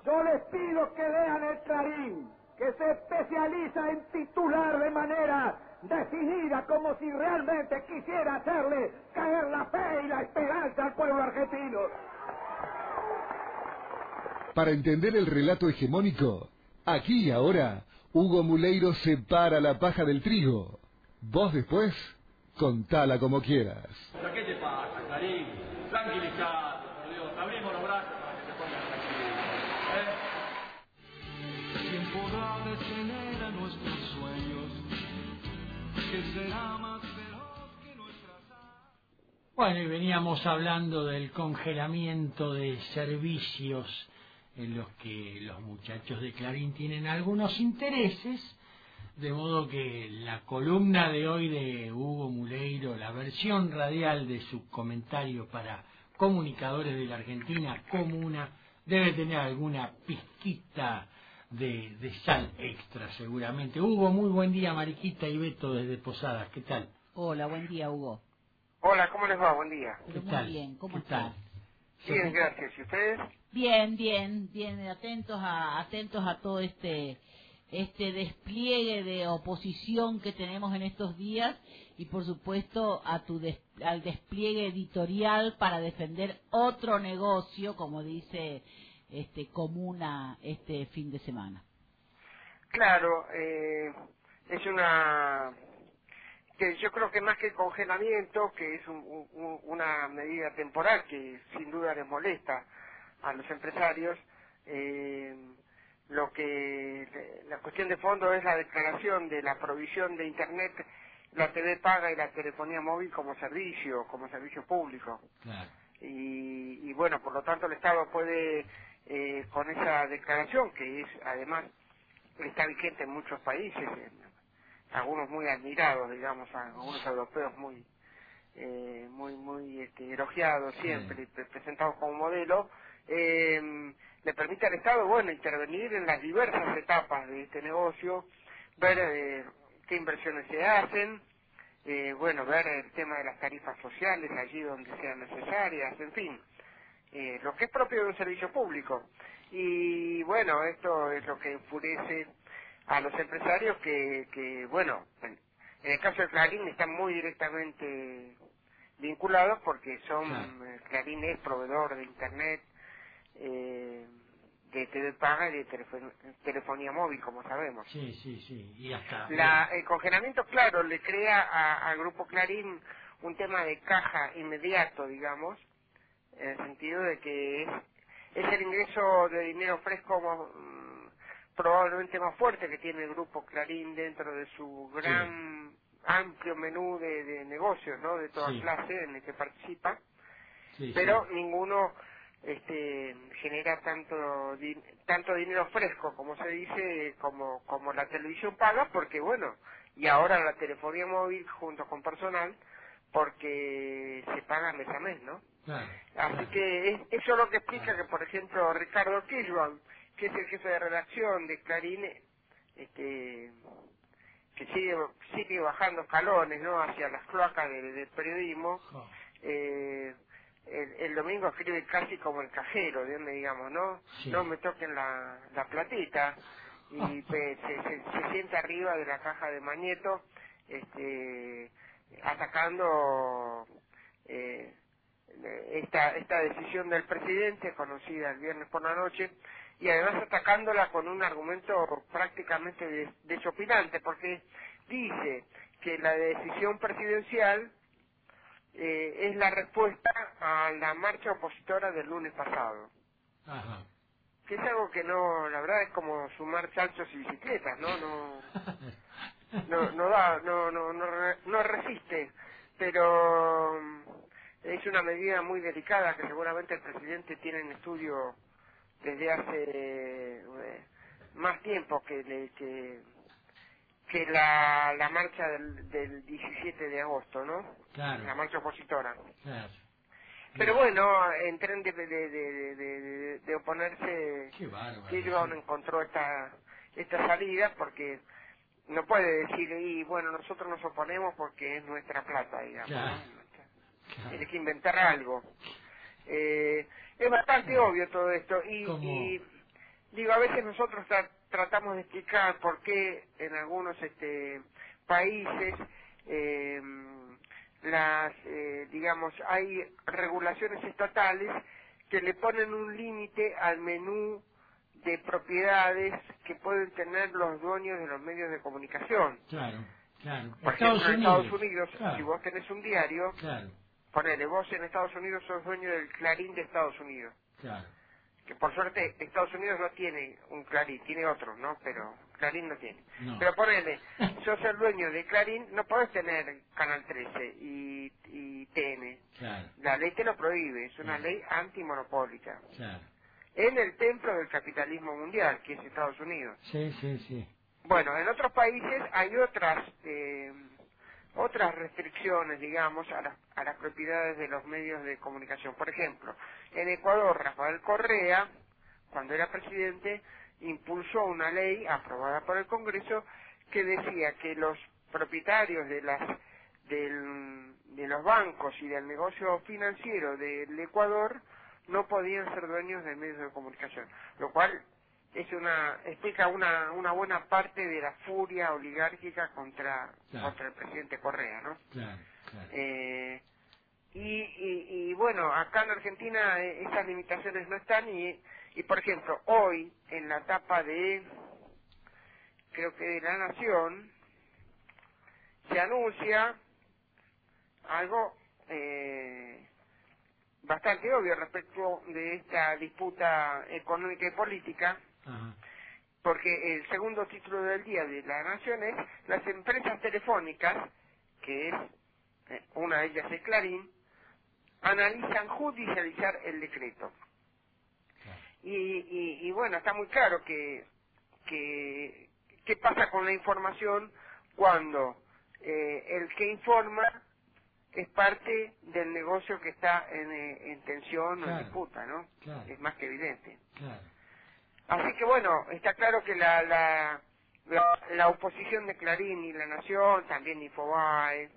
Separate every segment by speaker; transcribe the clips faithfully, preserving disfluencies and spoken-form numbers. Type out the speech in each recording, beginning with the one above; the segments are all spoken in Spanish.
Speaker 1: Yo les pido que lean el Clarín, que se especializa en titular de manera decidida, como si realmente quisiera hacerle caer la fe y la esperanza al pueblo argentino.
Speaker 2: Para entender el relato hegemónico, aquí y ahora, Hugo Muleiro separa la paja del trigo. Vos después, contala como quieras.
Speaker 3: ¿Qué te pasa, Clarín? Tranquilizate, por Dios. Abrimos los brazos para que te pongas tranquilo. ¿Eh?
Speaker 4: ¿Quién podrá detener a nuestros sueños? ¿Qué será más feroz que nuestras...
Speaker 5: Bueno, y veníamos hablando del congelamiento de servicios en los que los muchachos de Clarín tienen algunos intereses, de modo que la columna de hoy de Hugo Muleiro, la versión radial de su comentario para comunicadores de la Argentina Comuna, debe tener alguna pizquita de, de sal extra seguramente. Hugo, muy buen día. Mariquita y Beto desde Posadas, ¿qué tal?
Speaker 6: Hola, buen día, Hugo.
Speaker 7: Hola, ¿cómo les va? Buen día.
Speaker 6: Pero
Speaker 5: ¿Qué
Speaker 6: muy
Speaker 5: tal?
Speaker 6: bien, ¿cómo
Speaker 5: ¿Qué
Speaker 6: estás?
Speaker 5: tal?
Speaker 7: Bien, gracias. ¿Y ustedes?
Speaker 6: Bien, bien, bien, atentos a atentos a todo este este despliegue de oposición que tenemos en estos días y por supuesto a tu des, al despliegue editorial para defender otro negocio, como dice este Comuna este fin de semana.
Speaker 7: Claro, eh, es una... que yo creo que más que congelamiento, que es un, un, una medida temporal que sin duda les molesta a los empresarios, eh, lo que la cuestión de fondo es la declaración de la provisión de Internet, la T V paga y la telefonía móvil como servicio, como servicio público.
Speaker 5: Claro.
Speaker 7: Y, y bueno, por lo tanto el Estado puede, eh, con esa declaración, que es además está vigente en muchos países, en, algunos muy admirados, digamos, algunos europeos muy eh, muy muy este, elogiados siempre, sí. presentados como modelo, eh, le permite al Estado, bueno, intervenir en las diversas etapas de este negocio, ver eh, qué inversiones se hacen, eh, bueno, ver el tema de las tarifas sociales allí donde sean necesarias, en fin, eh, lo que es propio de un servicio público. Y bueno, esto es lo que enfurece a los empresarios que, que bueno, en, en el caso de Clarín están muy directamente vinculados porque son, claro. eh, Clarín es proveedor de Internet, eh, de T V paga y de telefon telefonía móvil, como sabemos.
Speaker 5: Sí, sí, sí, y hasta...
Speaker 7: La, el congelamiento, claro, le crea al Grupo Clarín un tema de caja inmediato, digamos, en el sentido de que es, es el ingreso de dinero fresco más, probablemente más fuerte que tiene el Grupo Clarín dentro de su gran, sí. amplio menú de, de negocios, ¿no? De toda sí. clase en el que participa, sí, pero sí. ninguno este, genera tanto di tanto dinero fresco, como se dice, como, como la televisión paga, porque bueno, y ahora la telefonía móvil junto con personal, porque se paga mes a mes, ¿no?
Speaker 5: Claro,
Speaker 7: Así
Speaker 5: claro.
Speaker 7: que es, eso es lo que explica claro. que, por ejemplo, Ricardo Kirchmann, que es el jefe de redacción de Clarín, este, que sigue sigue bajando escalones, ¿no?, hacia las cloacas del de periodismo, oh. eh, el, el domingo escribe casi como el cajero, digamos, ¿no? Sí. No me toquen la, la platita, y pe, se, se, se sienta arriba de la caja de Magneto, este, atacando eh, esta, esta decisión del presidente, conocida el viernes por la noche, y además atacándola con un argumento prácticamente desopilante, porque dice que la decisión presidencial eh, es la respuesta a la marcha opositora del lunes pasado.
Speaker 5: Ajá.
Speaker 7: Que es algo que no, la verdad es como sumar chanchos y bicicletas, ¿no? No, no, no da, no, no, no, no resiste, pero es una medida muy delicada que seguramente el presidente tiene en estudio desde hace eh, más tiempo que le, que, que la, la marcha del, del diecisiete de agosto, ¿no?
Speaker 5: Claro.
Speaker 7: La marcha opositora.
Speaker 5: Claro.
Speaker 7: Pero bueno, en tren de, de, de, de, de, de oponerse, Kirchmann sí. encontró esta, esta salida porque no puede decir, y bueno, nosotros nos oponemos porque es nuestra plata, digamos.
Speaker 5: Claro.
Speaker 7: ¿no? Tiene que inventar algo. Eh, es bastante obvio todo esto y, y digo, a veces nosotros tra tratamos de explicar por qué en algunos este, países eh, las, eh, digamos, hay regulaciones estatales que le ponen un límite al menú de propiedades que pueden tener los dueños de los medios de comunicación.
Speaker 5: Claro, claro.
Speaker 7: Por
Speaker 5: Estados
Speaker 7: ejemplo, en
Speaker 5: Unidos.
Speaker 7: Estados Unidos,
Speaker 5: Claro.
Speaker 7: si vos tenés un diario,
Speaker 5: Claro,
Speaker 7: ponele, vos en Estados Unidos sos dueño del Clarín de Estados Unidos.
Speaker 5: claro.
Speaker 7: Que por suerte Estados Unidos no tiene un Clarín, tiene otro, ¿no? Pero Clarín no tiene.
Speaker 5: No.
Speaker 7: Pero ponele, sos el dueño de Clarín, no podés tener Canal trece y, y T N.
Speaker 5: Claro,
Speaker 7: La ley te lo prohíbe, es una
Speaker 5: Claro.
Speaker 7: ley antimonopólica.
Speaker 5: claro.
Speaker 7: En el templo del capitalismo mundial, que es Estados Unidos.
Speaker 5: Sí, sí, sí.
Speaker 7: Bueno, en otros países hay otras eh, otras restricciones, digamos, a las, a las propiedades de los medios de comunicación. Por ejemplo, en Ecuador, Rafael Correa, cuando era presidente, impulsó una ley aprobada por el Congreso que decía que los propietarios de las del, de los bancos y del negocio financiero del Ecuador no podían ser dueños de medios de comunicación, lo cual es una explica una una buena parte de la furia oligárquica contra
Speaker 5: Claro.
Speaker 7: contra el presidente Correa, ¿no?
Speaker 5: Claro, claro.
Speaker 7: Eh, y, y, y bueno, acá en Argentina eh, esas limitaciones no están y, y por ejemplo, hoy en la tapa de, creo que de La Nación, se anuncia algo eh, bastante obvio respecto de esta disputa económica y política,
Speaker 5: Ajá.
Speaker 7: porque el segundo título del día de La Nación es las empresas telefónicas, que es eh, una de ellas es Clarín, analizan judicializar el decreto.
Speaker 5: Claro.
Speaker 7: Y, y, y bueno, está muy claro que, que qué pasa con la información cuando eh, el que informa es parte del negocio que está en, eh, en tensión o
Speaker 5: Claro.
Speaker 7: en disputa, ¿no?
Speaker 5: Claro.
Speaker 7: Es más que evidente.
Speaker 5: Claro.
Speaker 7: Así que bueno, está claro que la, la, la, la oposición de Clarín y La Nación, también Infobae,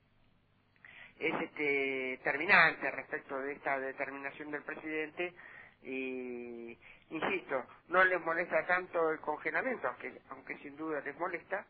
Speaker 7: es este, terminante respecto de esta determinación del presidente y, insisto, no les molesta tanto el congelamiento, aunque, aunque sin duda les molesta,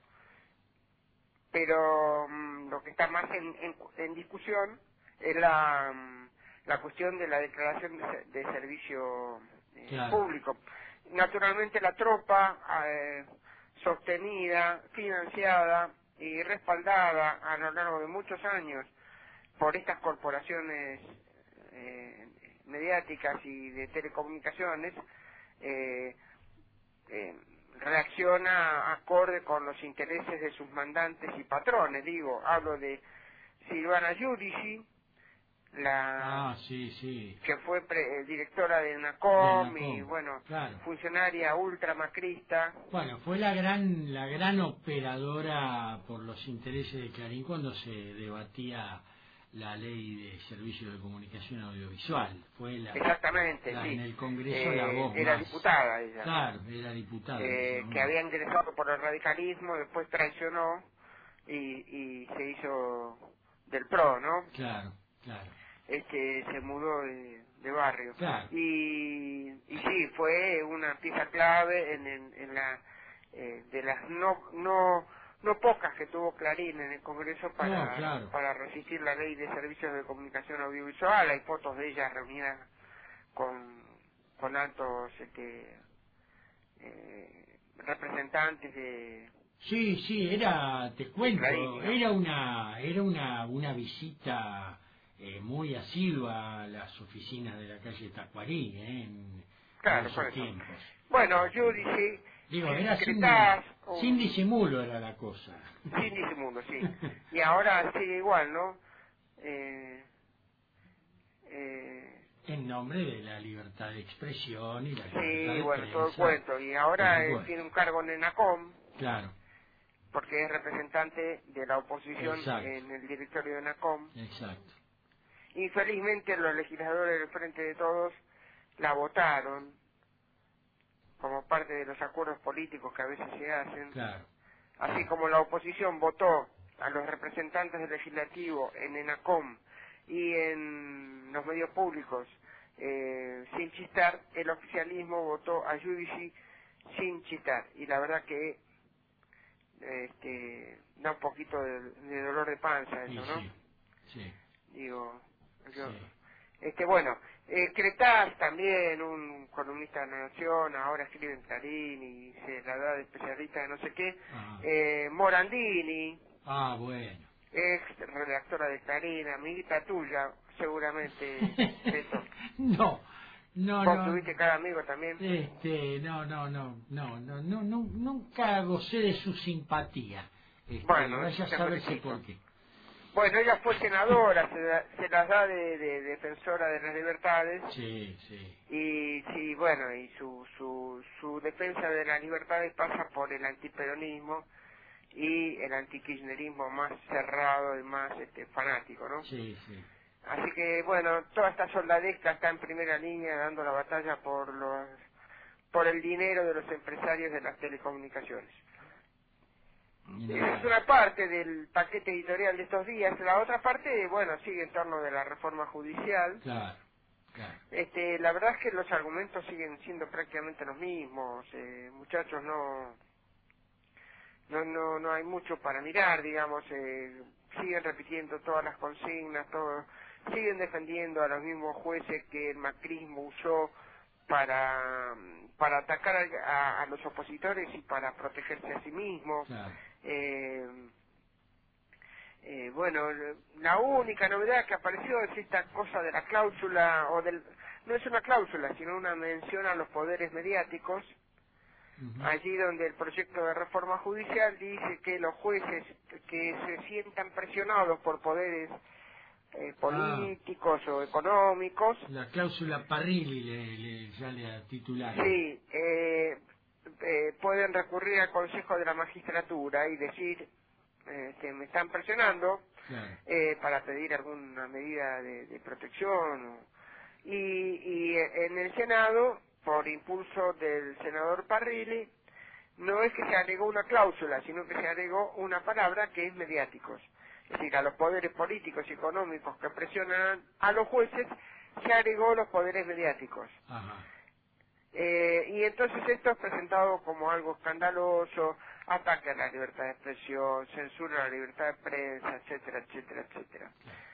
Speaker 7: pero mm, lo que está más en, en, en discusión es la, mm, la cuestión de la declaración de, se- de servicio eh,
Speaker 5: Claro.
Speaker 7: público. Naturalmente la tropa, eh, sostenida, financiada y respaldada a lo largo de muchos años por estas corporaciones eh, mediáticas y de telecomunicaciones, eh, eh, reacciona acorde con los intereses de sus mandantes y patrones. Digo, hablo de Silvana Giudici, la
Speaker 5: Ah, sí, sí.
Speaker 7: que fue pre- eh, directora de NACOM,
Speaker 5: De
Speaker 7: y
Speaker 5: NACOM,
Speaker 7: bueno,
Speaker 5: claro.
Speaker 7: funcionaria ultramacrista.
Speaker 5: Bueno, fue la gran la gran operadora por los intereses de Clarín cuando se debatía la ley de servicios de comunicación audiovisual. Fue la,
Speaker 7: Exactamente,
Speaker 5: la-
Speaker 7: sí.
Speaker 5: en el Congreso
Speaker 7: Eh,
Speaker 5: la voz
Speaker 7: era
Speaker 5: más.
Speaker 7: diputada ella.
Speaker 5: Claro, era diputada. en ese
Speaker 7: eh,
Speaker 5: momento.
Speaker 7: que había ingresado por el radicalismo, después traicionó y, y se hizo del P R O, ¿no?
Speaker 5: Claro, claro.
Speaker 7: Este, se mudó de, de barrio.
Speaker 5: Claro.
Speaker 7: Y, y sí, fue una pieza clave en, en, en la eh, de las no no no pocas que tuvo Clarín en el Congreso para
Speaker 5: No, claro.
Speaker 7: para resistir la ley de servicios de comunicación audiovisual. Hay fotos de ella reunidas con con altos este eh, representantes de
Speaker 5: Sí, sí, era, te cuento,
Speaker 7: Clarín, ¿no?
Speaker 5: era una era una una visita eh, muy asidua a las oficinas de la calle Tacuarí, ¿eh? en,
Speaker 7: Claro,
Speaker 5: en esos
Speaker 7: por eso.
Speaker 5: tiempos.
Speaker 7: Bueno, Giudici,
Speaker 5: Digo, era sin,
Speaker 7: Secretaz, o-
Speaker 5: sin disimulo era la cosa.
Speaker 7: sin disimulo, sí. Y ahora sigue igual, ¿no? Eh, eh,
Speaker 5: En nombre de la libertad de expresión y la libertad
Speaker 7: sí,
Speaker 5: de
Speaker 7: bueno, todo el
Speaker 5: prensa.
Speaker 7: cuento. Y ahora
Speaker 5: Por
Speaker 7: eh,
Speaker 5: supuesto.
Speaker 7: tiene un cargo en ENACOM,
Speaker 5: Claro,
Speaker 7: porque es representante de la oposición
Speaker 5: Exacto.
Speaker 7: en el directorio de ENACOM.
Speaker 5: exacto.
Speaker 7: Infelizmente los legisladores del Frente de Todos la votaron como parte de los acuerdos políticos que a veces se hacen.
Speaker 5: Claro,
Speaker 7: Así como la oposición votó a los representantes del legislativo en ENACOM y en los medios públicos eh, sin chistar, el oficialismo votó a Giudici sin chistar. Y la verdad que este, da un poquito de, de dolor de panza eso, ¿no?
Speaker 5: Sí, sí.
Speaker 7: Digo, yo,
Speaker 5: Sí.
Speaker 7: este, bueno, eh, Cretaz también, un columnista de la Nación, ahora escribe en Clarín y se la da de especialista de no sé qué.
Speaker 5: Ajá.
Speaker 7: Eh, Morandini,
Speaker 5: Ah, bueno.
Speaker 7: ex redactora de Clarín, amiguita tuya, seguramente, Beto.
Speaker 5: No, no,
Speaker 7: Vos
Speaker 5: no.
Speaker 7: tuviste cada amigo también.
Speaker 5: Este, no, no, no, no, no, no, no, nunca gocé de su simpatía. Este,
Speaker 7: Bueno,
Speaker 5: vaya a
Speaker 7: te
Speaker 5: saberse
Speaker 7: felicito.
Speaker 5: por qué.
Speaker 7: Bueno, ella fue senadora, se, da- se las da de, de defensora de las libertades.
Speaker 5: Sí, sí.
Speaker 7: Y sí, bueno, y su, su, su defensa de las libertades pasa por el antiperonismo y el antikirchnerismo más cerrado y más este, fanático, ¿no?
Speaker 5: Sí, sí.
Speaker 7: Así que, bueno, toda esta soldadesca está en primera línea dando la batalla por los por el dinero de los empresarios de las telecomunicaciones. Esa es una parte del paquete editorial de estos días. La otra parte, bueno, sigue en torno de la reforma judicial.
Speaker 5: Claro, claro.
Speaker 7: Este, la verdad es que los argumentos siguen siendo prácticamente los mismos, eh, muchachos, no, no, no, no hay mucho para mirar, digamos, eh, siguen repitiendo todas las consignas, todo, siguen defendiendo a los mismos jueces que el macrismo usó para, para atacar a, a- a los opositores y para protegerse a sí mismo.
Speaker 5: Claro.
Speaker 7: Eh, eh, bueno, la única novedad que apareció es esta cosa de la cláusula, o del, no es una cláusula, sino una mención a los poderes mediáticos,
Speaker 5: Ujú.
Speaker 7: allí donde el proyecto de reforma judicial dice que los jueces que se sientan presionados por poderes eh, políticos o económicos,
Speaker 5: La cláusula Parrilli le, le, ya le titularon.
Speaker 7: sí, eh, eh, pueden recurrir al Consejo de la Magistratura y decir eh, que me están presionando
Speaker 5: Claro.
Speaker 7: eh, para pedir alguna medida de, de protección. o- y, y en el Senado, por impulso del senador Parrilli, no es que se agregó una cláusula, sino que se agregó una palabra que es mediáticos. Es decir, a los poderes políticos y económicos que presionan a los jueces, se agregó los poderes mediáticos.
Speaker 5: Ajá.
Speaker 7: Eh, y entonces esto es presentado como algo escandaloso, ataque a la libertad de expresión, censura a la libertad de prensa, etcétera, etcétera, etcétera.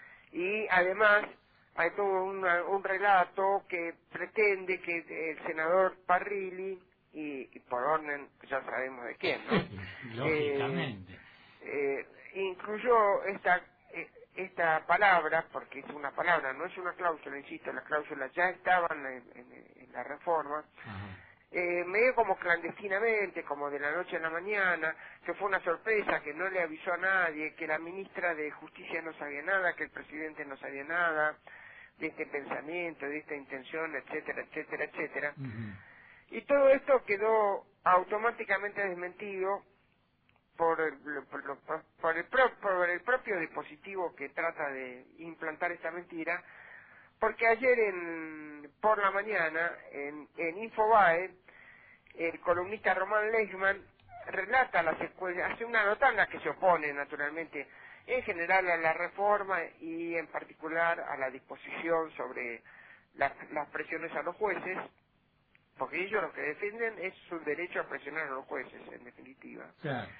Speaker 7: Y además hay todo una- un relato que pretende que el senador Parrilli, y, y por orden ya sabemos de quién, ¿no?
Speaker 5: Lógicamente.
Speaker 7: Eh, eh, incluyó esta eh, esta palabra, porque es una palabra, no es una cláusula, insisto, las cláusulas ya estaban en, en- en la reforma,
Speaker 5: Ajá.
Speaker 7: eh, medio como clandestinamente, como de la noche a la mañana, que fue una sorpresa, que no le avisó a nadie, que la ministra de Justicia no sabía nada, que el presidente no sabía nada de este pensamiento, de esta intención, etcétera, etcétera, etcétera.
Speaker 5: Ujú.
Speaker 7: Y todo esto quedó automáticamente desmentido por el, por, lo- por el, pro- por el propio dispositivo que trata de implantar esta mentira, porque ayer en, por la mañana en, en Infobae el columnista Román Leishman relata la secuencia, hace una nota en la que se opone naturalmente en general a la reforma y en particular a la disposición sobre las, las presiones a los jueces, porque ellos lo que defienden es su derecho a presionar a los jueces, en definitiva.
Speaker 5: Claro.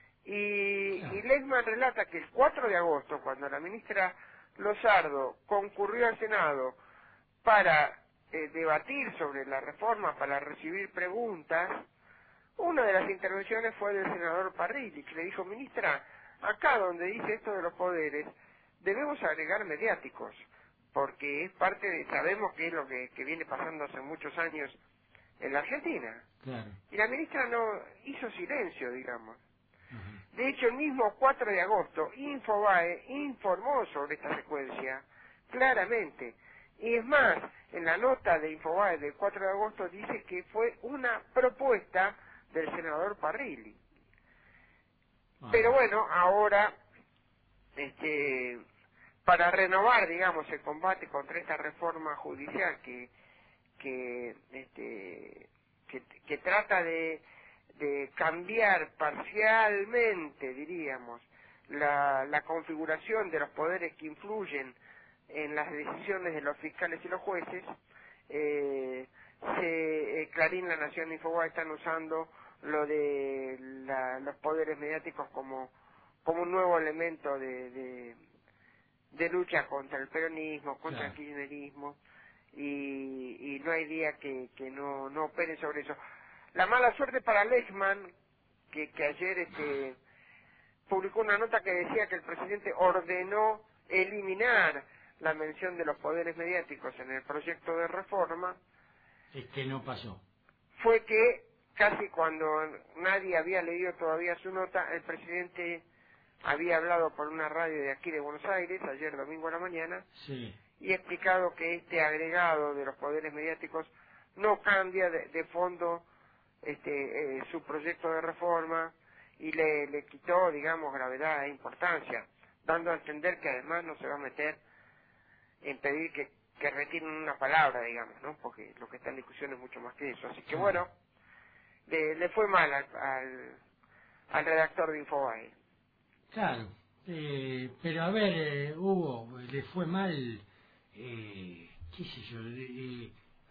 Speaker 7: Y,
Speaker 5: Claro.
Speaker 7: y Leishman relata que el cuatro de agosto, cuando la ministra Lozardo concurrió al Senado para eh, debatir sobre la reforma, para recibir preguntas, una de las intervenciones fue del senador Parrilli, que le dijo, ministra, acá donde dice esto de los poderes, debemos agregar mediáticos, porque es parte de, sabemos que es lo que, que viene pasando hace muchos años en la Argentina.
Speaker 5: Claro.
Speaker 7: Y la ministra no hizo silencio, digamos.
Speaker 5: Ajá.
Speaker 7: De hecho, el mismo cuatro de agosto, Infobae informó sobre esta secuencia, claramente. Y es más, en la nota de Infobae del cuatro de agosto dice que fue una propuesta del senador Parrilli.
Speaker 5: Ajá.
Speaker 7: Pero bueno, ahora, este, para renovar, digamos, el combate contra esta reforma judicial que, que, este, que, que trata de de cambiar parcialmente, diríamos, la, la configuración de los poderes que influyen en las decisiones de los fiscales y los jueces, eh, se, eh, Clarín, La Nación y Infobae están usando lo de la, los poderes mediáticos como, como un nuevo elemento de, de, de lucha contra el peronismo, contra
Speaker 5: Claro.
Speaker 7: el kirchnerismo, y, y no hay día que, que no, no opere sobre eso. La mala suerte para Lechman, que, que ayer este, publicó una nota que decía que el presidente ordenó eliminar la mención de los poderes mediáticos en el proyecto de reforma,
Speaker 5: Es que no pasó.
Speaker 7: fue que casi cuando nadie había leído todavía su nota, el presidente había hablado por una radio de aquí de Buenos Aires, ayer domingo a la mañana,
Speaker 5: Sí.
Speaker 7: y explicado que este agregado de los poderes mediáticos no cambia de, de fondo este, eh, su proyecto de reforma y le, le quitó, digamos, gravedad e importancia, dando a entender que además no se va a meter en pedir que, que retiren una palabra, digamos, ¿no? Porque lo que está en discusión es mucho más que eso. Así que bueno, le, le fue mal al, al, al redactor de Infobae.
Speaker 5: Claro, eh, pero a ver, eh, Hugo, le fue mal, eh, qué sé yo, eh,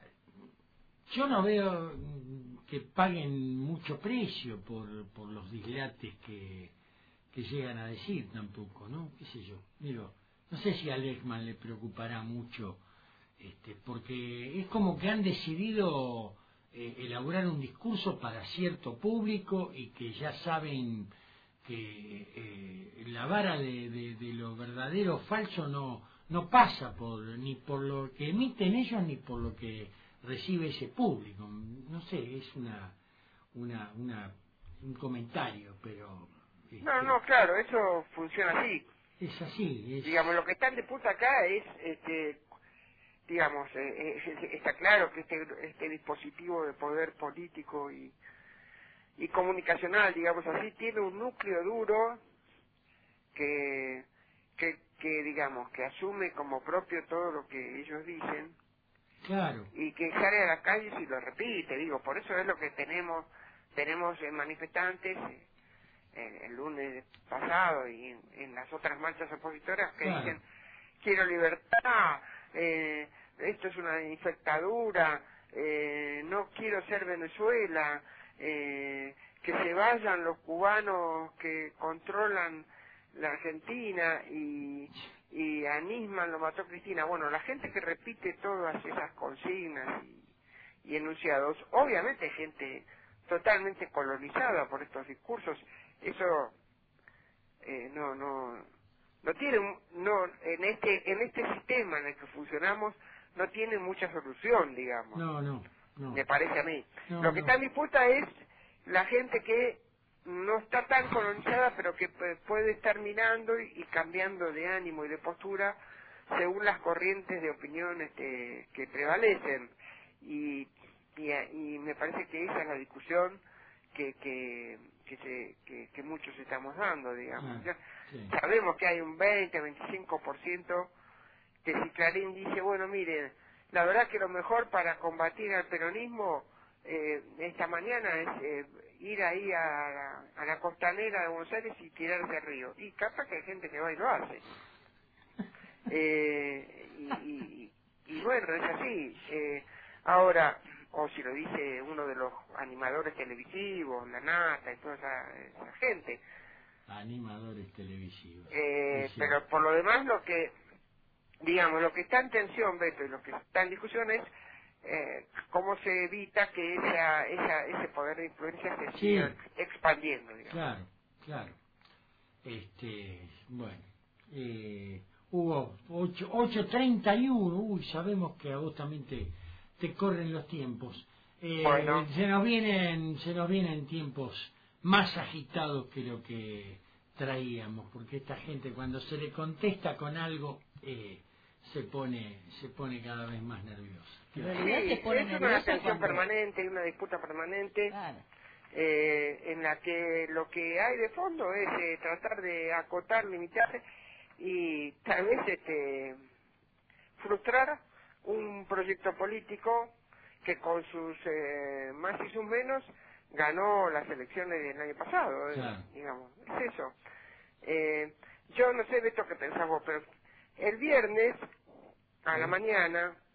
Speaker 5: yo no veo mm, que paguen mucho precio por, por los dislates que, que llegan a decir tampoco, ¿no? Qué sé yo, digo, no sé si a Lechman le preocupará mucho, este, porque es como que han decidido eh, elaborar un discurso para cierto público y que ya saben que eh, la vara de, de, de lo verdadero o falso no no pasa por ni por lo que emiten ellos ni por lo que recibe ese público. No sé, es una una una un comentario, pero este,
Speaker 7: No, no, claro, eso funciona así.
Speaker 5: es así, es,
Speaker 7: Digamos, lo que está en disputa acá es, este, digamos, eh, eh, está claro que este, este dispositivo de poder político y, y comunicacional, digamos así, tiene un núcleo duro que, que, que, digamos, que asume como propio todo lo que ellos dicen
Speaker 5: claro,
Speaker 7: y que sale a las calles y lo repite, digo, por eso es lo que tenemos, tenemos eh, manifestantes eh, el lunes pasado y en, en las otras marchas opositoras que
Speaker 5: claro.
Speaker 7: dicen quiero libertad, eh, esto es una infectadura, eh, no quiero ser Venezuela, eh, que se vayan los cubanos que controlan la Argentina y, y a Nisman lo mató Cristina. Bueno, la gente que repite todas esas consignas y, y enunciados, obviamente gente totalmente colonizada por estos discursos, eso eh, no no no tiene un- no en este en este sistema en el que funcionamos no tiene mucha solución, digamos.
Speaker 5: No, no, no.
Speaker 7: Me parece a mí.
Speaker 5: No,
Speaker 7: Lo que
Speaker 5: no.
Speaker 7: está en disputa es la gente que no está tan colonizada, pero que pu- puede estar mirando y, y cambiando de ánimo y de postura según las corrientes de opinión este, que prevalecen. Y, y, y me parece que esa es la discusión que que que, se, que, que muchos estamos dando, digamos.
Speaker 5: Ah,
Speaker 7: Ya
Speaker 5: sí.
Speaker 7: sabemos que hay un veinte, veinticinco por ciento que si Clarín dice, bueno, miren, la verdad que lo mejor para combatir al peronismo eh, esta mañana es eh, ir ahí a la, a la costanera de Buenos Aires y tirarse al río. Y capaz que hay gente que va y lo hace. Eh, y, y, y bueno, es así. Eh, ahora, o si lo dice uno de los animadores televisivos, La Nata y toda esa, esa gente.
Speaker 5: Animadores televisivos.
Speaker 7: Eh,
Speaker 5: Sí, sí.
Speaker 7: pero por lo demás lo que, digamos, lo que está en tensión, Beto, y lo que está en discusión es eh, cómo se evita que esa, esa, ese poder de influencia se
Speaker 5: Sí.
Speaker 7: siga ex- expandiendo, digamos.
Speaker 5: Claro, claro. Este, bueno, eh, Hugo, ocho treinta y uno, uy, sabemos que a vos también te, te corren los tiempos. Eh,
Speaker 7: Bueno.
Speaker 5: se nos vienen, se nos vienen tiempos más agitados que lo que traíamos, porque esta gente cuando se le contesta con algo eh, se pone, se pone cada vez más nerviosa.
Speaker 6: En realidad
Speaker 7: Sí,
Speaker 6: te pone
Speaker 7: es una
Speaker 6: nerviosa
Speaker 7: tensión
Speaker 6: cuando...
Speaker 7: permanente y una disputa permanente
Speaker 6: Claro.
Speaker 7: eh, en la que lo que hay de fondo es eh, tratar de acotar, limitar y tal vez este frustrar un proyecto político que con sus eh, más y sus menos ganó las elecciones del año pasado, eh,
Speaker 5: Claro.
Speaker 7: digamos, es eso. Eh, yo no sé de esto que pensás vos, pero el viernes a la
Speaker 5: Sí.
Speaker 7: mañana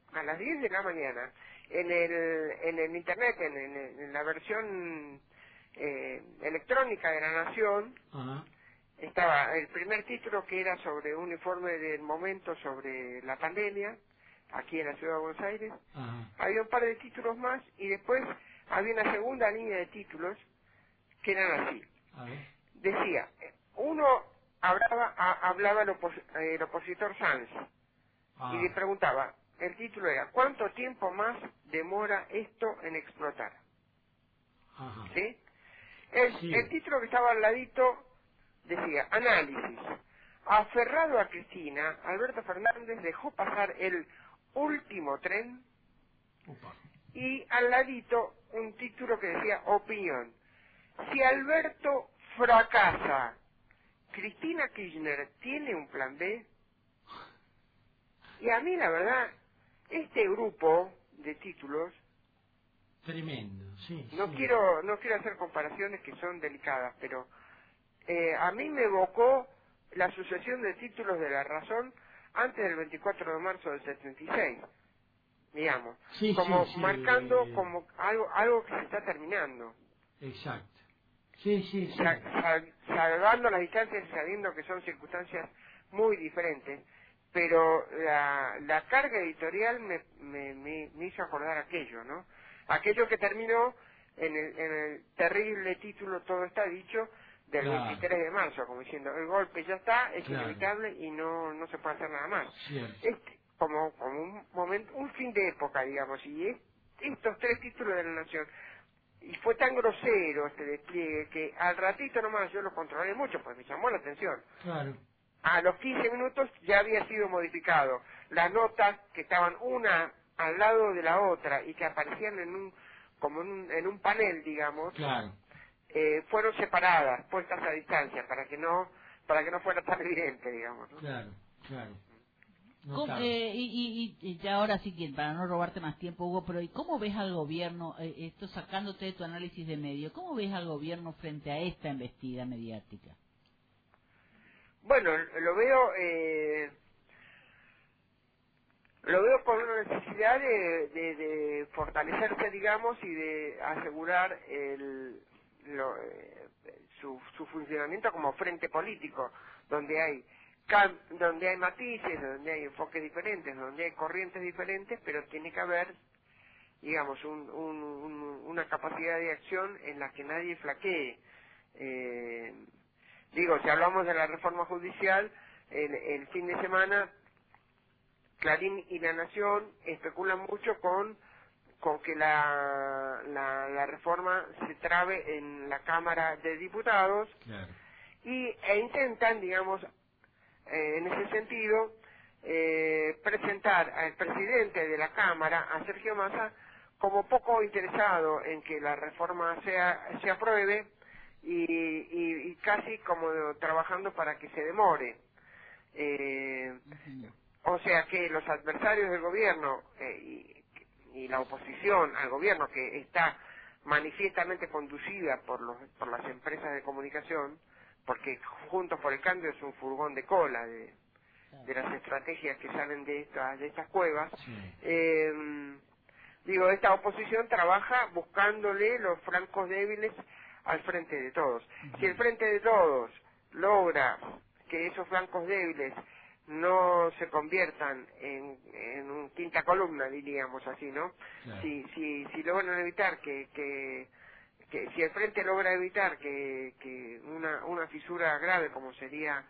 Speaker 7: a las diez de la mañana, en el, en el internet, en, en, en la versión eh, electrónica de La Nación,
Speaker 5: Ajá.
Speaker 7: estaba el primer título, que era sobre un informe del momento sobre la pandemia, aquí en la ciudad de Buenos Aires.
Speaker 5: Ajá.
Speaker 7: Había un par de títulos más, y después había una segunda línea de títulos, que eran así.
Speaker 5: A ver.
Speaker 7: Decía, uno hablaba, a- hablaba el, opos- el opositor Sanz,
Speaker 5: Ah.
Speaker 7: y le preguntaba, el título era, ¿cuánto tiempo más demora esto en explotar?
Speaker 5: Ajá.
Speaker 7: ¿Sí? El,
Speaker 5: Sí.
Speaker 7: el título que estaba al ladito decía, análisis. Aferrado a Cristina, Alberto Fernández dejó pasar el último tren,
Speaker 5: Upa.
Speaker 7: y al ladito un título que decía, opinión. Si Alberto fracasa, ¿Cristina Kirchner tiene un plan B? Y a mí, la verdad, este grupo de títulos,
Speaker 5: Tremendo, sí.
Speaker 7: no
Speaker 5: sí.
Speaker 7: quiero no quiero hacer comparaciones que son delicadas, pero eh, a mí me evocó la sucesión de títulos de La Razón antes del veinticuatro de marzo del setenta y seis, digamos,
Speaker 5: Sí,
Speaker 7: como
Speaker 5: sí, sí,
Speaker 7: marcando
Speaker 5: eh,
Speaker 7: como algo algo que se está terminando.
Speaker 5: Exacto. Sí, sí, sí.
Speaker 7: Sa- sal- salvando las distancias y sabiendo que son circunstancias muy diferentes, pero la, la carga editorial me, me, me, me hizo acordar aquello, ¿no? Aquello que terminó en el, en el terrible título Todo está dicho, del
Speaker 5: Claro.
Speaker 7: veintitrés de marzo, como diciendo, el golpe ya está, es
Speaker 5: Claro.
Speaker 7: inevitable y no, no se puede hacer nada más.
Speaker 5: Cierto.
Speaker 7: Este, como, como un momento, un fin de época, digamos, y es- estos tres títulos de La Nación, y fue tan grosero este despliegue que al ratito nomás yo lo controlé mucho, pues me llamó la atención.
Speaker 5: Claro.
Speaker 7: A los quince minutos ya había sido modificado. Las notas que estaban una al lado de la otra y que aparecían en un como en un, en un panel, digamos,
Speaker 5: Claro.
Speaker 7: eh, fueron separadas, puestas a distancia para que no para que no fuera tan evidente, digamos, ¿no?
Speaker 5: Claro, claro.
Speaker 6: ¿Cómo-
Speaker 5: Notable.
Speaker 6: eh, y, y, y ya ahora sí que para no robarte más tiempo, Hugo, pero ¿y cómo ves al gobierno, eh, esto sacándote de tu análisis de medio, cómo ves al gobierno frente a esta embestida mediática?
Speaker 7: Bueno, lo veo eh, lo veo con una necesidad de, de, de fortalecerse, digamos, y de asegurar el, lo, eh, su, su funcionamiento como frente político, donde hay cam- donde hay matices, donde hay enfoques diferentes, donde hay corrientes diferentes, pero tiene que haber, digamos, un, un, un- una capacidad de acción en la que nadie flaquee. Eh, digo, si hablamos de la reforma judicial, el, el fin de semana Clarín y La Nación especulan mucho con con que la, la, la reforma se trabe en la Cámara de Diputados,
Speaker 5: Claro.
Speaker 7: y e intentan, digamos, eh, en ese sentido, eh, presentar al presidente de la Cámara, a Sergio Massa, como poco interesado en que la reforma sea se apruebe y, y, y casi como trabajando para que se demore. Eh, o sea que los adversarios del gobierno eh, y, y la oposición al gobierno, que está manifiestamente conducida por los por las empresas de comunicación, porque Juntos por el Cambio es un furgón de cola de, de las estrategias que salen de estas de estas cuevas.
Speaker 5: Sí.
Speaker 7: eh, digo, esta oposición trabaja buscándole los flancos débiles al frente de todos. Si el frente de todos logra que esos flancos débiles no se conviertan en, en un quinta columna, diríamos así, ¿no?
Speaker 5: Claro.
Speaker 7: Si, si, si logran evitar que, que, que si el frente logra evitar que, que una, una fisura grave como sería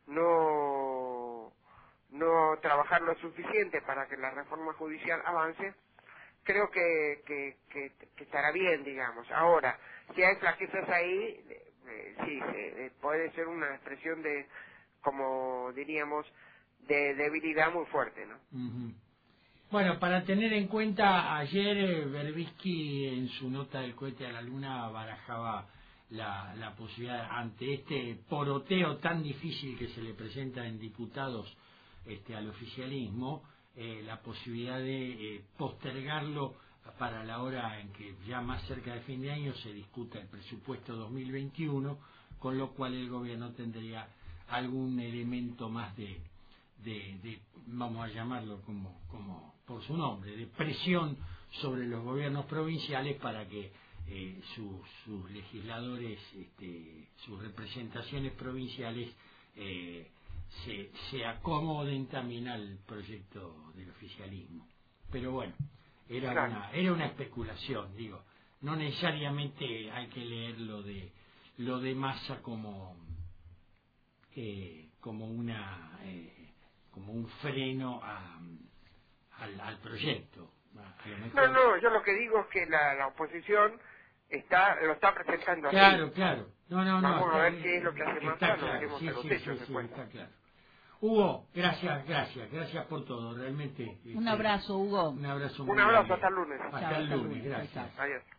Speaker 7: no, no trabajar lo suficiente para que la reforma judicial avance, creo que, que, que, que estará bien, digamos. Ahora, si hay flaquezas ahí, eh, eh, sí, eh, puede ser una expresión de, como diríamos, de debilidad muy fuerte, ¿no?
Speaker 5: Ujú. Bueno, para tener en cuenta, ayer eh, Berbisky en su nota del cohete a la luna barajaba la, la posibilidad, ante este poroteo tan difícil que se le presenta en diputados este, al oficialismo, eh, la posibilidad de eh, postergarlo para la hora en que ya más cerca de fin de año se discuta el presupuesto dos mil veintiuno, con lo cual el gobierno tendría algún elemento más de de, de vamos a llamarlo como, como por su nombre, de presión sobre los gobiernos provinciales para que eh, sus, sus legisladores, este, sus representaciones provinciales eh, se, se acomoden también al proyecto del oficialismo. Pero bueno, era
Speaker 7: claro.
Speaker 5: una era una especulación, digo, no necesariamente hay que leer lo de lo de Massa como eh, como una eh, como un freno a, al, al proyecto. A lo mejor...
Speaker 7: No, no, yo lo que digo es que la, la oposición está lo está presentando así.
Speaker 5: Claro, claro. No, no, no.
Speaker 7: Vamos
Speaker 5: está,
Speaker 7: a ver qué es lo que hace Massa,
Speaker 5: está
Speaker 7: nos
Speaker 5: claro.
Speaker 7: metemos
Speaker 5: Sí,
Speaker 7: a los
Speaker 5: sí,
Speaker 7: hechos
Speaker 5: sí,
Speaker 7: después.
Speaker 5: sí, está claro. Hugo, gracias, gracias, gracias por todo, realmente.
Speaker 6: Un abrazo, Hugo.
Speaker 5: Un abrazo.
Speaker 7: Un
Speaker 5: muy
Speaker 7: abrazo,
Speaker 5: grande.
Speaker 7: hasta el lunes.
Speaker 5: Hasta
Speaker 6: Chao,
Speaker 5: el
Speaker 6: hasta el
Speaker 5: lunes,
Speaker 6: lunes.
Speaker 5: gracias.
Speaker 6: Chao.
Speaker 7: Adiós.